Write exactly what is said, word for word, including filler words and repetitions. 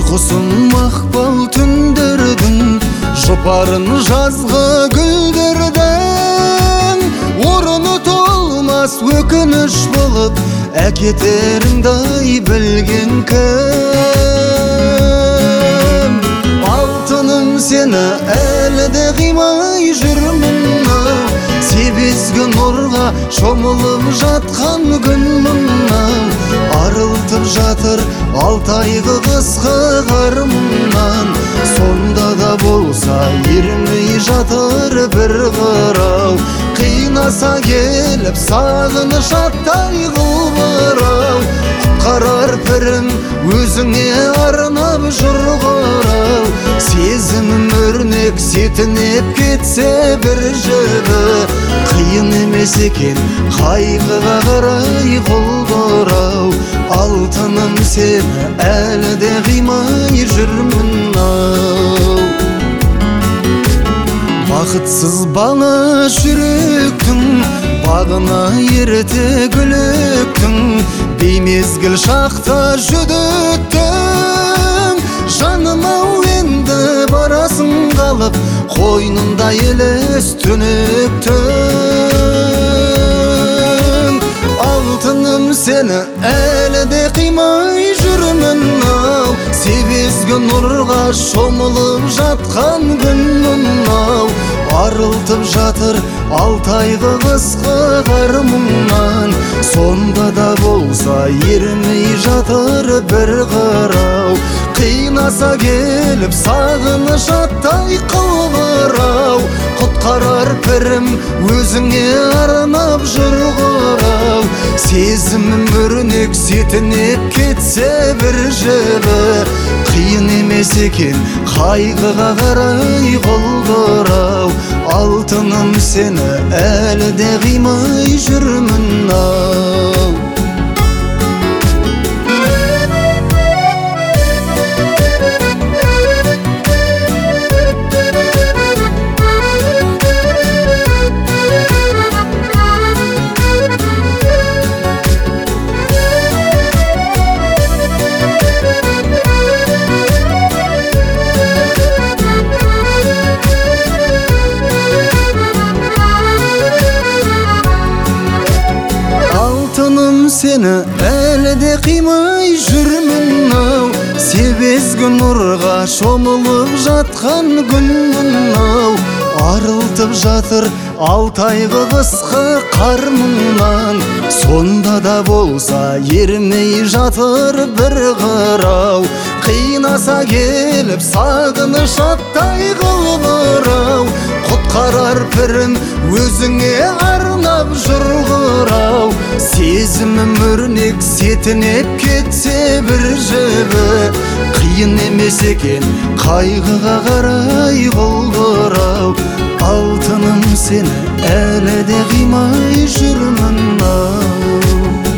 Ұйқысын мақпал түндердің, жұпарын жазғы гүлдердің. Орыны толмас өкініш болып, әкетеріңдай білген кім? Алтыным сені әлі де қимай жүрмін ау, себезгі нұрға шомылып жатқан күн мынау. Арылтып жатыр алтайғы қысқы қарымнан, сонда да болса ермей жатыр бір қырау. Қинаса келіп сағыныш аттай қылбырау, құтқарар пірім өзіңе арнап жүр қарау. Сезімім өрнек сетінеп кетсе бір жібі, қиын емес екен қайғыға қарай құлдырау. Алтыным сені әлі де қимай жүрмін ау. Бақытсыз бала жүректің, бағына ерте гүлектің. Беймезгіл шақта жүдеттің, жаным-ау енді барасың қалып, қойнында елес түнектің. Алтыным сені әлі де қимай жүрмін ау, себезгі нұрға шомылып жатқан күн мынау. Арылтып жатыр алтайғы қысқы қарымнан, сонда да болса ермей жатыр бір қырау. Қинаса келіп сағыныш аттай қылбырау, құтқарар пірім өзіңе арнап жүр қарау. Сезімім өрнек сетінеп кетсе бір жібі, қиын емес екен қайғыға қарай құлдырау. Алтыным сені әлі де қимай жүрмін ау. Сені әлі де қимай жүрмін ау, себезгі нұрға шомылып жатқан күн мынау. Арылтып жатыр алтайғы қысқы қарымнан, сонда да болса ермей жатыр бір қырау. Қинаса келіп сағыныш аттай қылбырау, құтқарар пірім өзіңе арнап жүр қарау. Сезімім өрнек сетінеп кетсе бір жібі, қиын емес екен қайғыға қарай құлдырау. Алтыным сені әлі де қимай жүрмін ау.